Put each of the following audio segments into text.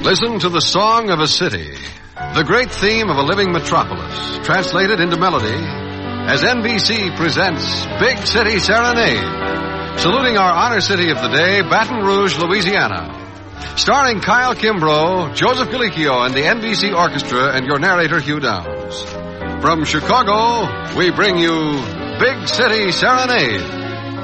Listen to the song of a city, the great theme of a living metropolis, translated into melody, as NBC presents Big City Serenade, saluting our honor city of the day, Baton Rouge, Louisiana. Starring Kyle Kimbrough, Joseph Galicchio, and the NBC Orchestra, and your narrator, Hugh Downs. From Chicago, we bring you Big City Serenade.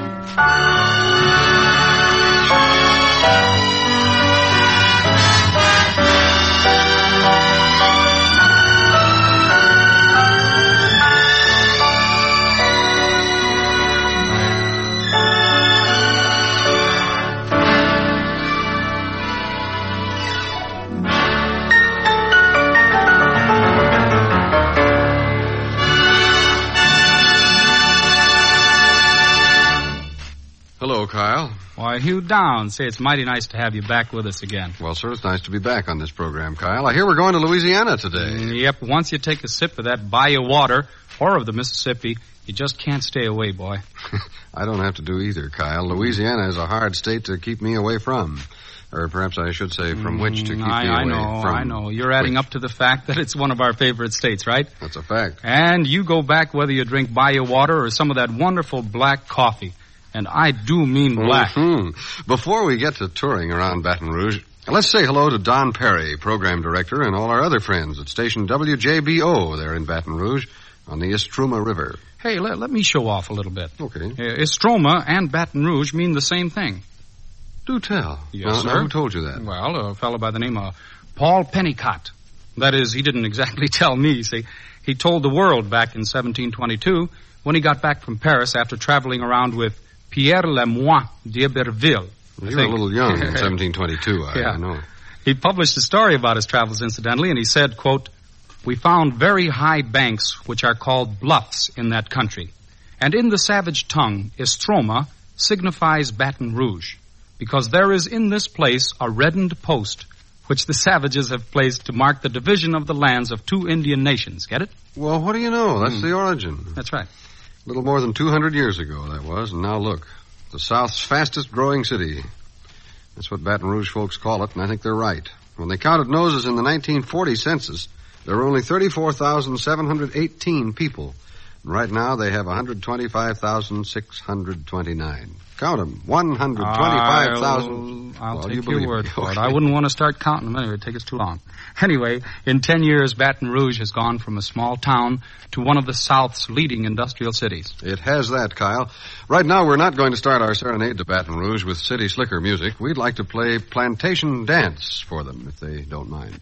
Hello, Kyle. Why, Hugh Downs. Say, it's mighty nice to have you back with us again. Well, sir, it's nice to be back on this program, Kyle. I hear we're going to Louisiana today. Yep, once you take a sip of that bayou water, or of the Mississippi, you just can't stay away, boy. I don't have to do either, Kyle. Louisiana is a hard state to keep me away from. Or perhaps I should say from which to keep me away from. I know. You're adding up to the fact that it's one of our favorite states, right? That's a fact. And you go back whether you drink bayou water or some of that wonderful black coffee. And I do mean black. Mm-hmm. Before we get to touring around Baton Rouge, let's say hello to Don Perry, program director, and all our other friends at station WJBO there in Baton Rouge on the Istruma River. Hey, let me show off a little bit. Okay. Istroma and Baton Rouge mean the same thing. Do tell. Yes, sir. Who told you that? Well, a fellow by the name of Paul Pennicott. That is, he didn't exactly tell me, see. He told the world back in 1722 when he got back from Paris after traveling around with Pierre Lemoine d'Iberville. You were a little young in 1722, I know. He published a story about his travels, incidentally, and he said, quote, "We found very high banks which are called bluffs in that country. And in the savage tongue, Istroma signifies Baton Rouge, because there is in this place a reddened post which the savages have placed to mark the division of the lands of two Indian nations. Get it?" Well, what do you know? That's the origin. That's right. A little more than 200 years ago, that was. And now look, the South's fastest growing city. That's what Baton Rouge folks call it, and I think they're right. When they counted noses in the 1940 census, there were only 34,718 people. And right now they have 125,629. Count them. 125,000. I'll take your word for it. I wouldn't want to start counting them anyway. It'd take us too long. Anyway, in 10 years, Baton Rouge has gone from a small town to one of the South's leading industrial cities. It has that, Kyle. Right now, we're not going to start our serenade to Baton Rouge with city slicker music. We'd like to play Plantation Dance for them, if they don't mind.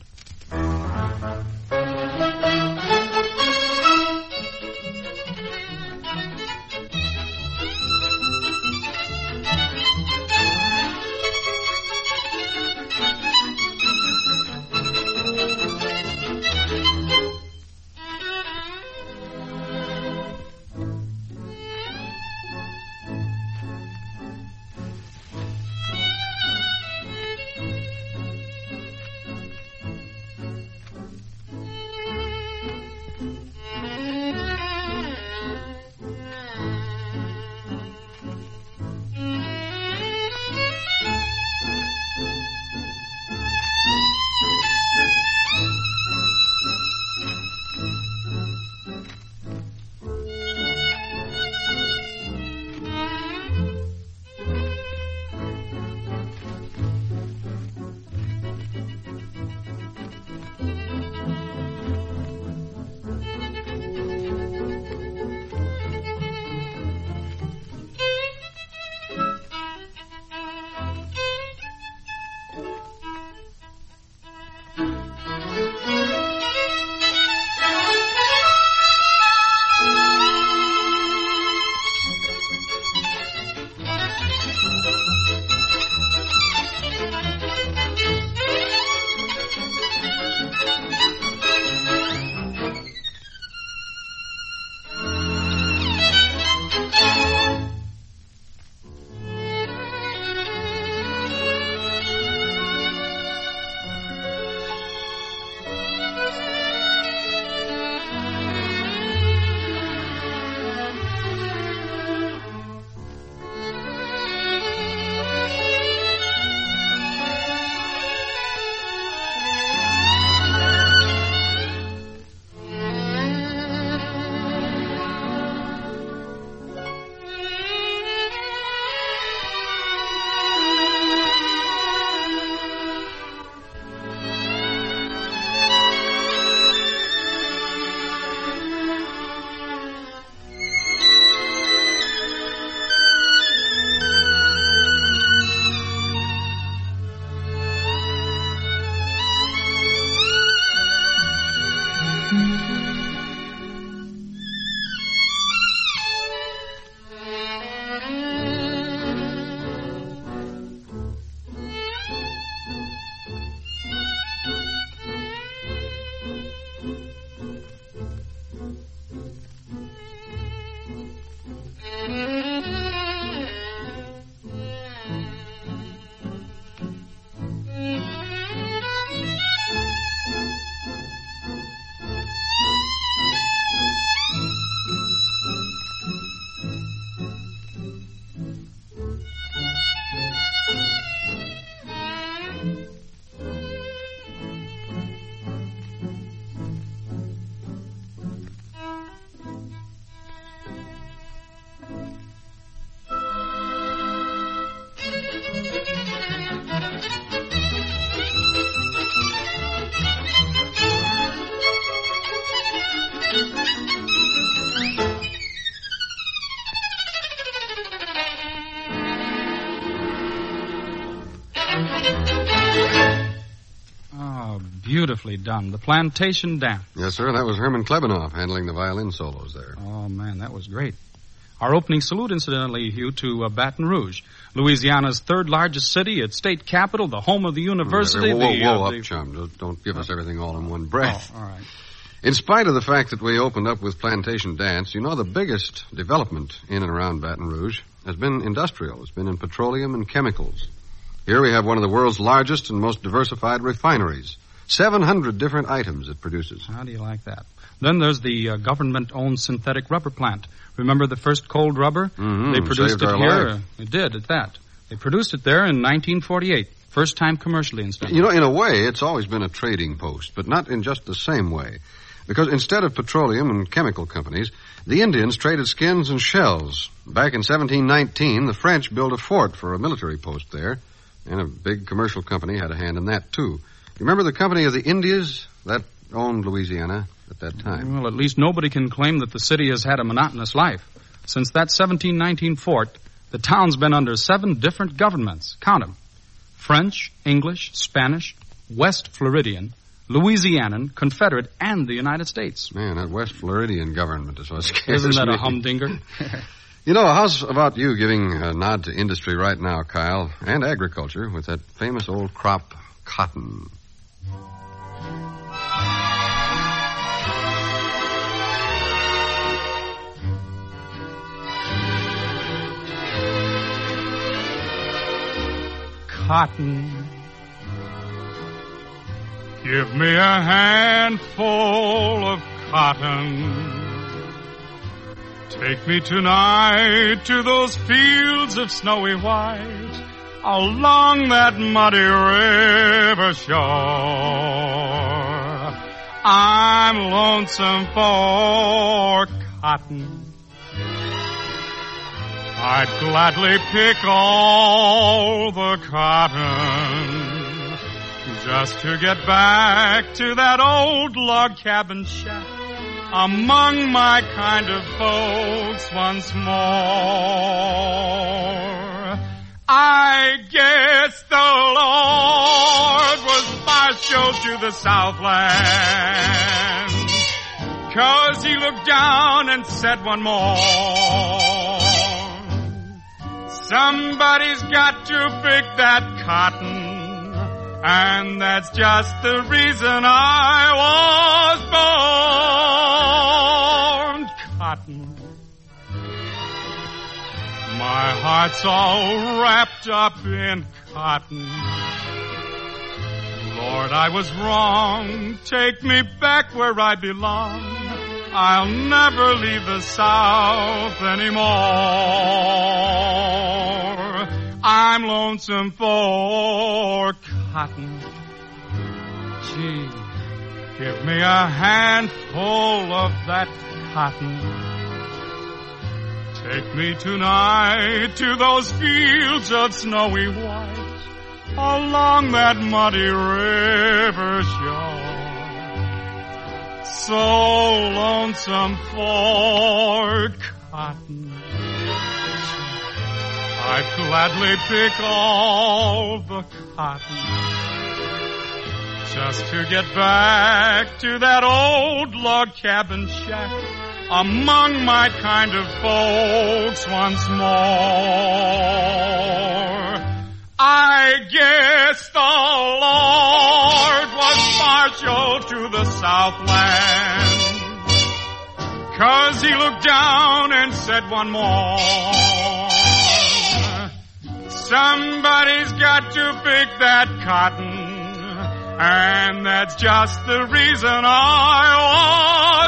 beautifully done. The Plantation Dance. Yes, sir. That was Herman Klebanoff handling the violin solos there. Oh, man, that was great. Our opening salute, incidentally, Hugh, to Baton Rouge, Louisiana's third largest city, its state capital, the home of the university. Whoa, up, chum. Don't give us everything all in one breath. Oh, all right. In spite of the fact that we opened up with Plantation Dance, you know the biggest development in and around Baton Rouge has been industrial. It's been in petroleum and chemicals. Here we have one of the world's largest and most diversified refineries. 700 different items it produces. How do you like that? Then there's the government-owned synthetic rubber plant. Remember the first cold rubber? Mm-hmm. They produced Saved it our here. life. It did, at that. They produced it there in 1948. First time commercially, incidentally. You know, in a way, it's always been a trading post, but not in just the same way. Because instead of petroleum and chemical companies, the Indians traded skins and shells. Back in 1719, the French built a fort for a military post there, and a big commercial company had a hand in that, too. You remember the Company of the Indias? That owned Louisiana at that time. Well, at least nobody can claim that the city has had a monotonous life. Since that 1719 fort, the town's been under 7 different governments. Count 'em. French, English, Spanish, West Floridian, Louisianan, Confederate, and the United States. Man, that West Floridian government is what scares Isn't that me. a humdinger? You know, how's about you giving a nod to industry right now, Kyle, and agriculture with that famous old crop, cotton? Cotton. Give me a handful of cotton. Take me tonight to those fields of snowy white along that muddy river shore. I'm lonesome for cotton. I'd gladly pick all the cotton just to get back to that old log cabin shack among my kind of folks once more. I guess the Lord was partial to the Southland, 'cause he looked down and said one more. Somebody's got to pick that cotton, and that's just the reason I was born. Cotton. My heart's all wrapped up in cotton. Lord, I was wrong. Take me back where I belong. I'll never leave the South anymore. I'm lonesome for cotton. Gee, give me a handful of that cotton. Take me tonight to those fields of snowy white along that muddy river shore. So lonesome for cotton. I'd gladly pick all the cotton just to get back to that old log cabin shack among my kind of folks once more. I guess the Lord was partial to the Southland, 'cause he looked down and said one more. Somebody's got to pick that cotton, and that's just the reason I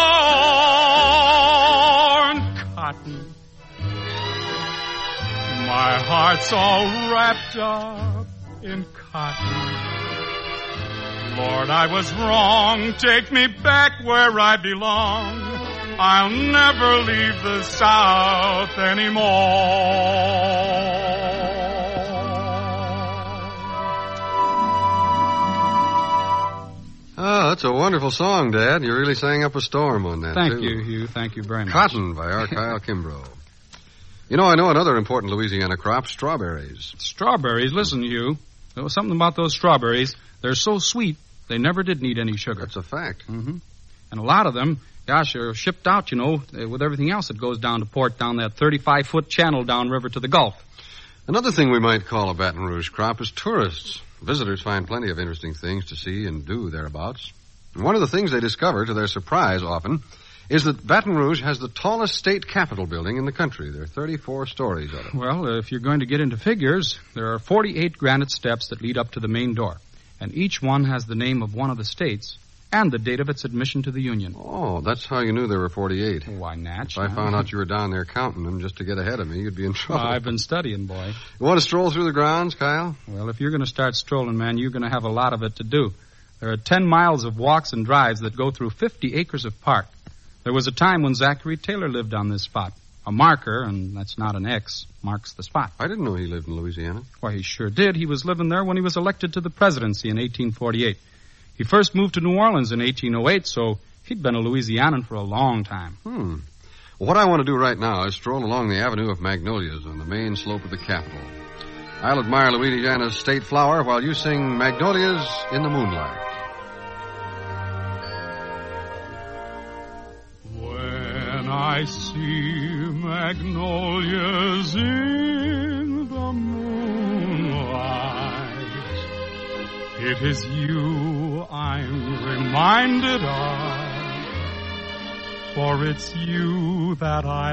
was born. Cotton. My heart's all wrapped up in cotton. Lord, I was wrong. Take me back where I belong. I'll never leave the South anymore. Oh, that's a wonderful song, Dad. You really sang up a storm on that, Thank too. you, Hugh. Thank you very much. Cotton by R. Kyle Kimbrough. You know, I know another important Louisiana crop, strawberries. Strawberries. Listen, Hugh. There was something about those strawberries. They're so sweet, They never did need any sugar. That's a fact. Mm-hmm. And a lot of them, gosh, are shipped out, with everything else that goes down to port down that 35-foot channel downriver to the Gulf. Another thing we might call a Baton Rouge crop is tourists. Visitors find plenty of interesting things to see and do thereabouts. And one of the things they discover, to their surprise often, is that Baton Rouge has the tallest state capitol building in the country. There are 34 stories of it. Well, if you're going to get into figures, there are 48 granite steps that lead up to the main door. And each one has the name of one of the states and the date of its admission to the Union. Oh, that's how you knew there were 48. Why, Natch? If I found out you were down there counting them just to get ahead of me, you'd be in trouble. I've been studying, boy. You want to stroll through the grounds, Kyle? Well, if you're going to start strolling, man, you're going to have a lot of it to do. There are 10 miles of walks and drives that go through 50 acres of park. There was a time when Zachary Taylor lived on this spot. A marker, and that's not an X, marks the spot. I didn't know he lived in Louisiana. Why, he sure did. He was living there when he was elected to the presidency in 1848. He first moved to New Orleans in 1808, so he'd been a Louisianan for a long time. Well, what I want to do right now is stroll along the Avenue of Magnolias on the main slope of the Capitol. I'll admire Louisiana's state flower while you sing Magnolias in the Moonlight. When I see magnolias in the moonlight, it is you I'm reminded of, for it's you that I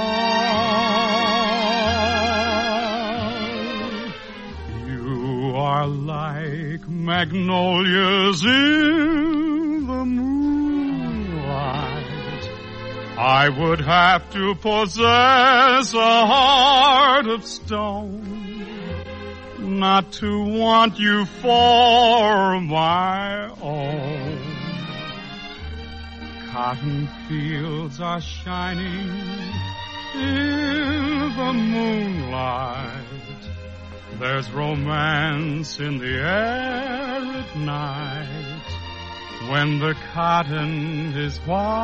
love. You are like magnolias in the moonlight. I would have to possess a heart of stone not to want you for my own. Cotton fields are shining in the moonlight. There's romance in the air at night when the cotton is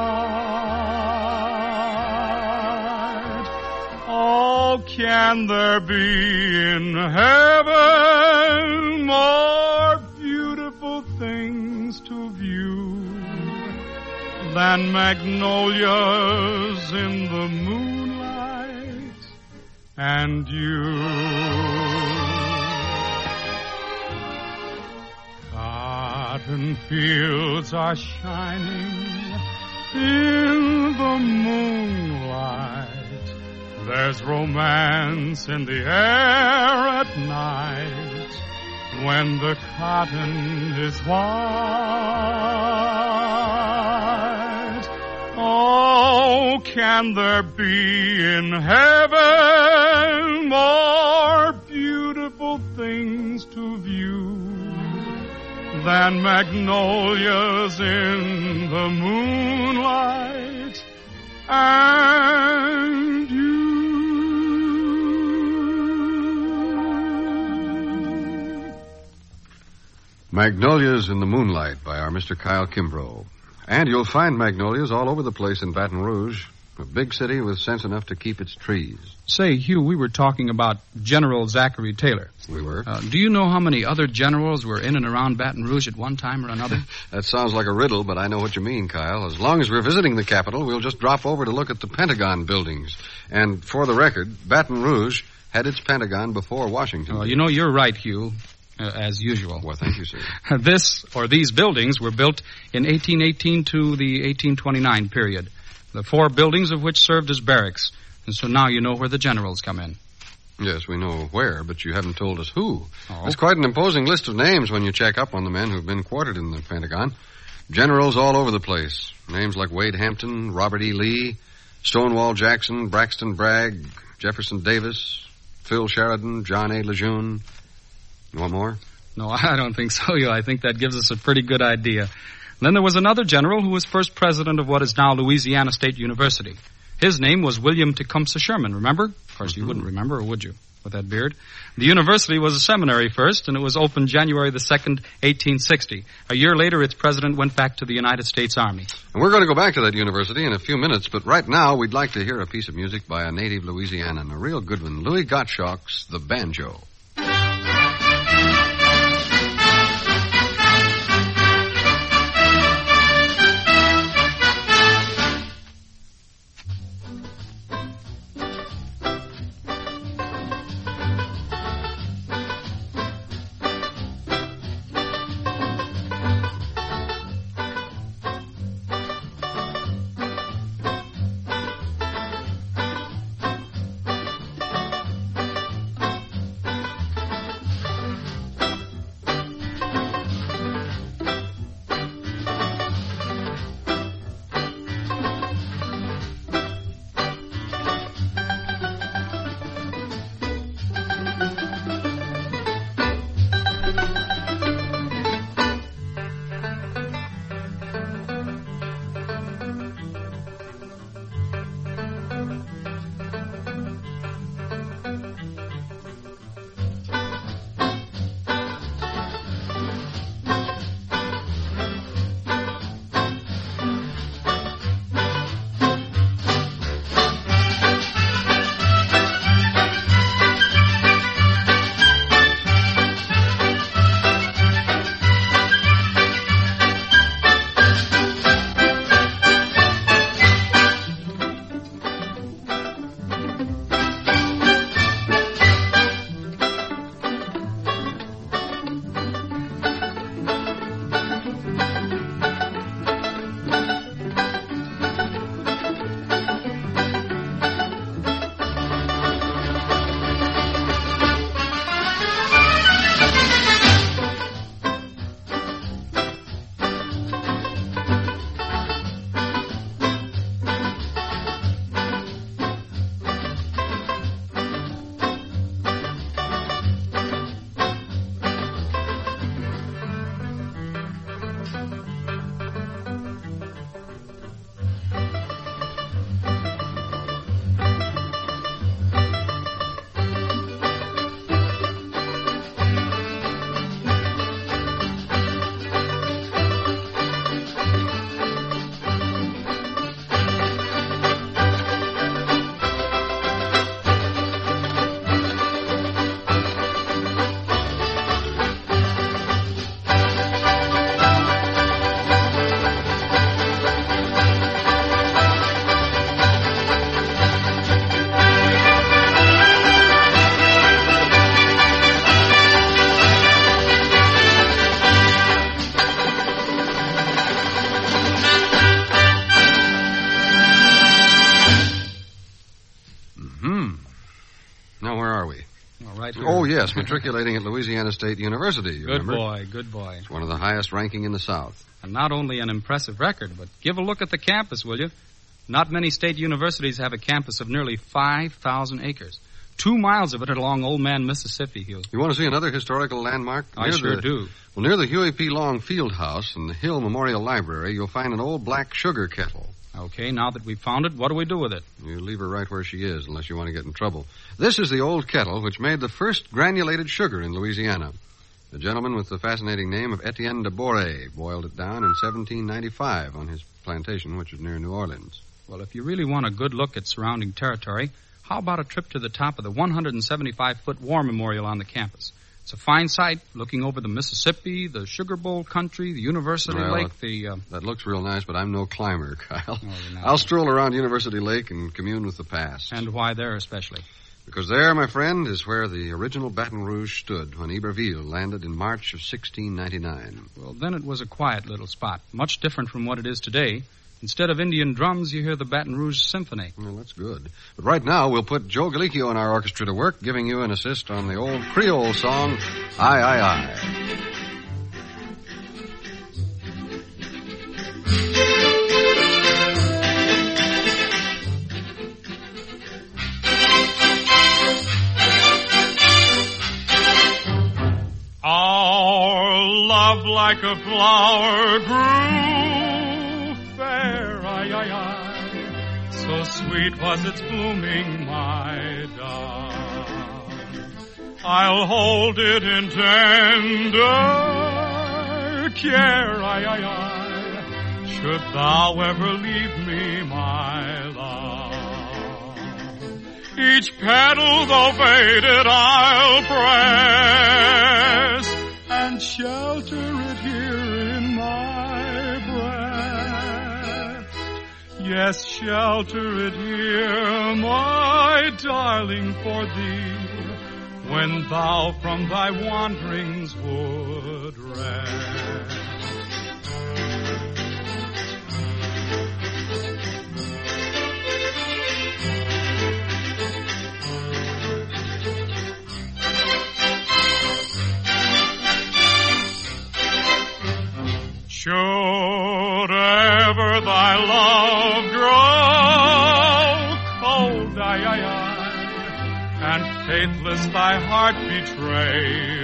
white. Oh, can there be in heaven more beautiful things to view than magnolias in the moonlight and you? Cotton fields are shining in the moonlight. There's romance in the air at night when the cotton is white. Oh, can there be in heaven more beautiful things to view than magnolias in the moonlight and you? Magnolias in the Moonlight by our Mr. Kyle Kimbrough. And you'll find magnolias all over the place in Baton Rouge, a big city with sense enough to keep its trees. Say, Hugh, we were talking about General Zachary Taylor. We were. Do you know how many other generals were in and around Baton Rouge at one time or another? That sounds like a riddle, but I know what you mean, Kyle. As long as we're visiting the Capitol, we'll just drop over to look at the Pentagon buildings. And for the record, Baton Rouge had its Pentagon before Washington. Well, you know, you're right, Hugh. As usual. Well, thank you, sir. These buildings were built in 1818 to the 1829 period. The 4 buildings of which served as barracks. And so now you know where the generals come in. Yes, we know where, but you haven't told us who. Oh. There's quite an imposing list of names when you check up on the men who've been quartered in the Pentagon. Generals all over the place. Names like Wade Hampton, Robert E. Lee, Stonewall Jackson, Braxton Bragg, Jefferson Davis, Phil Sheridan, John A. Lejeune. You want more? No, I don't think so, Hugh. I think that gives us a pretty good idea. Then there was another general who was first president of what is now Louisiana State University. His name was William Tecumseh Sherman, remember? Of course, you wouldn't remember, or would you, with that beard? The university was a seminary first, and it was opened January the 2nd, 1860. A year later, its president went back to the United States Army. And we're going to go back to that university in a few minutes, but right now we'd like to hear a piece of music by a native Louisianan, a real good one, Louis Gottschalk's The Banjo. sure. Oh, yes, matriculating at Louisiana State University, you Good remember? boy, good boy. It's one of the highest ranking in the South. And not only an impressive record, but give a look at the campus, will you? Not many state universities have a campus of nearly 5,000 acres. 2 miles of it along Old Man, Mississippi, Hugh. You want to see another historical landmark? I sure do. Well, near the Huey P. Long Field House and the Hill Memorial Library, you'll find an old black sugar kettle. Okay, now that we've found it, what do we do with it? You leave her right where she is, unless you want to get in trouble. This is the old kettle which made the first granulated sugar in Louisiana. The gentleman with the fascinating name of Etienne de Boré boiled it down in 1795 on his plantation, which is near New Orleans. Well, if you really want a good look at surrounding territory, how about a trip to the top of the 175-foot war memorial on the campus? It's a fine sight, looking over the Mississippi, the Sugar Bowl country, the University Lake, That looks real nice, but I'm no climber, Kyle. Oh, you're not. I'll stroll around University Lake and commune with the past. And why there especially? Because there, my friend, is where the original Baton Rouge stood when Iberville landed in March of 1699. Well, then it was a quiet little spot, much different from what it is today. Instead of Indian drums, you hear the Baton Rouge Symphony. Well, that's good. But right now, we'll put Joe Galicchio in our orchestra to work, giving you an assist on the old Creole song, Aye, Aye, Aye. Our love like a flower grew fair, aye, aye, aye. So sweet was its blooming, my darling. I'll hold it in tender care, aye, aye, aye. Should thou ever leave me, my love. Each petal, though faded, I'll press and shelter it here in my breast. Yes, shelter it here, my darling, for thee, when thou from thy wanderings would rest. Should ever thy love grow cold, aye, aye, aye, and faithless thy heart betray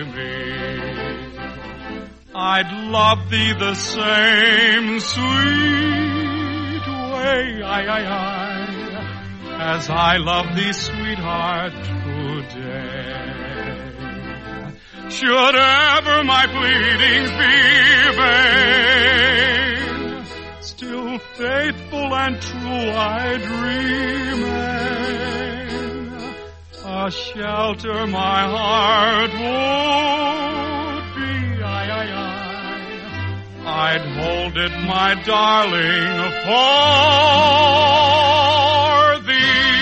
me, I'd love thee the same sweet way, aye, aye, aye, as I love thee, sweetheart, today. Should ever my pleadings be vain, still faithful and true I'd remain. A shelter my heart would be, aye, aye, aye. I'd hold it, my darling, for thee.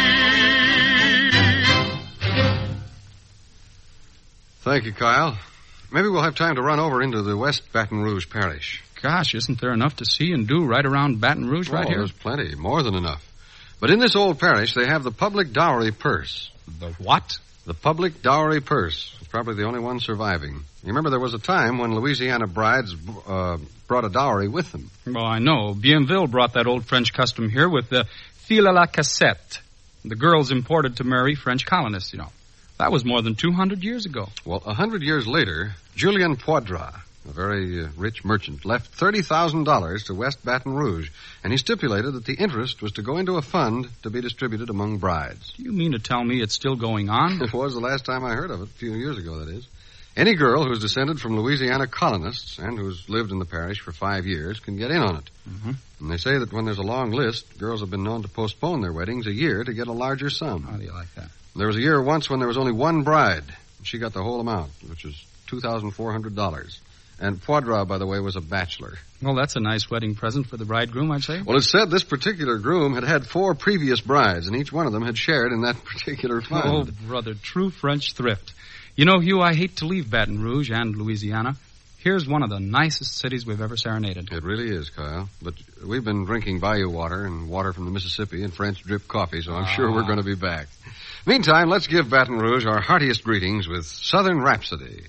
Thank you, Kyle. Maybe we'll have time to run over into the West Baton Rouge Parish. Gosh, isn't there enough to see and do right around Baton Rouge right here? There's plenty, more than enough. But in this old parish, they have the public dowry purse. The what? The public dowry purse. It's probably the only one surviving. You remember there was a time when Louisiana brides brought a dowry with them. Well, I know. Bienville brought that old French custom here with the fil à la cassette. The girls imported to marry French colonists, you know. That was more than 200 years ago. Well, 100 years later, Julien Poidras, a very rich merchant, left $30,000 to West Baton Rouge, and he stipulated that the interest was to go into a fund to be distributed among brides. Do you mean to tell me it's still going on? It was the last time I heard of it, a few years ago, that is. Any girl who's descended from Louisiana colonists and who's lived in the parish for 5 years can get in on it. Mm-hmm. And they say that when there's a long list, girls have been known to postpone their weddings a year to get a larger sum. How do you like that? There was a year once when there was only one bride. She got the whole amount, which was $2,400. And Poidras, by the way, was a bachelor. Well, that's a nice wedding present for the bridegroom, I'd say. Well, it's said this particular groom had had 4 previous brides, and each one of them had shared in that particular fund. Oh, brother, true French thrift. You know, Hugh, I hate to leave Baton Rouge and Louisiana. Here's one of the nicest cities we've ever serenaded. It really is, Kyle. But we've been drinking bayou water and water from the Mississippi and French drip coffee, so I'm sure we're going to be back. Meantime, let's give Baton Rouge our heartiest greetings with Southern Rhapsody.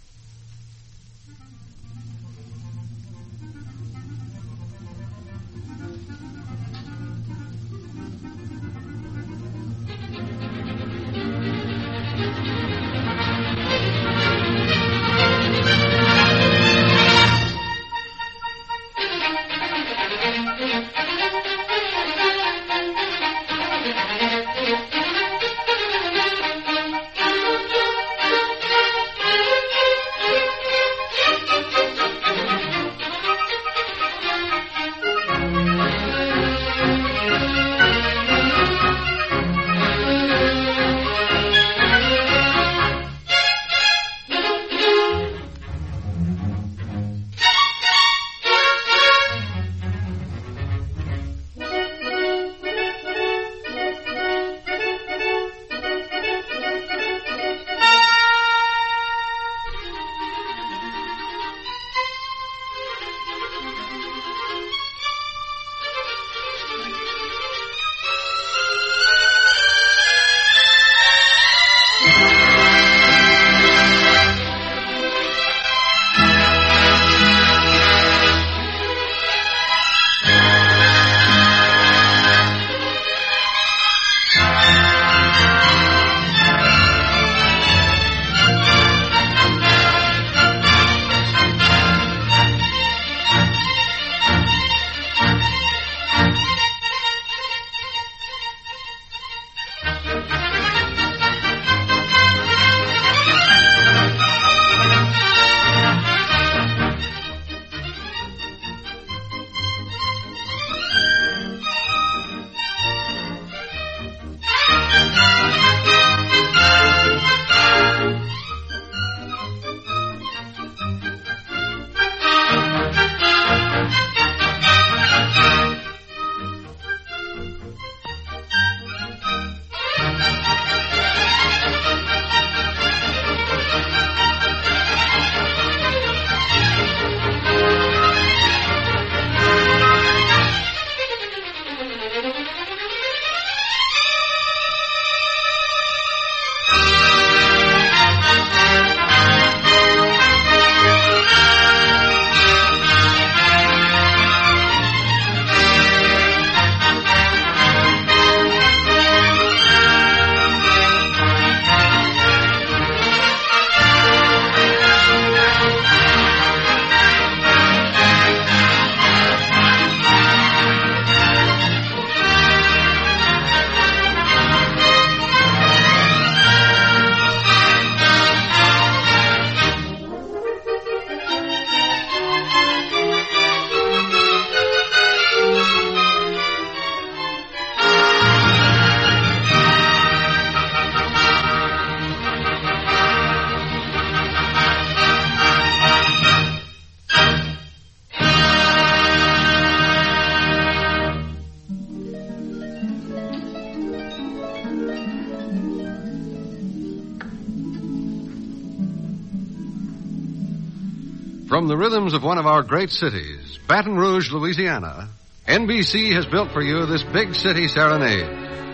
From the rhythms of one of our great cities, Baton Rouge, Louisiana, NBC has built for you this big city serenade.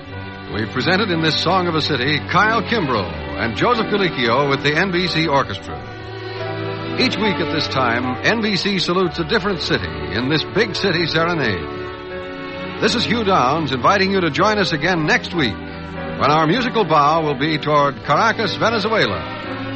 We've presented in this song of a city Kyle Kimbrough and Joseph Galicchio with the NBC Orchestra. Each week at this time, NBC salutes a different city in this big city serenade. This is Hugh Downs inviting you to join us again next week when our musical bow will be toward Caracas, Venezuela.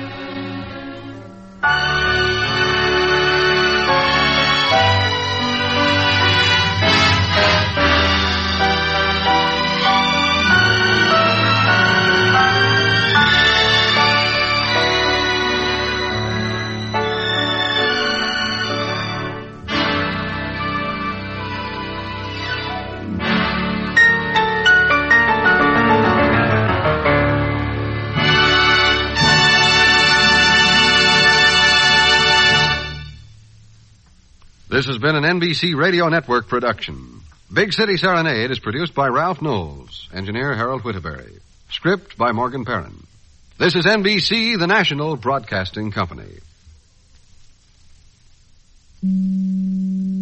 This has been an NBC Radio Network production. Big City Serenade is produced by Ralph Knowles, engineer Harold Whittaberry. Script by Morgan Perrin. This is NBC, the national broadcasting company.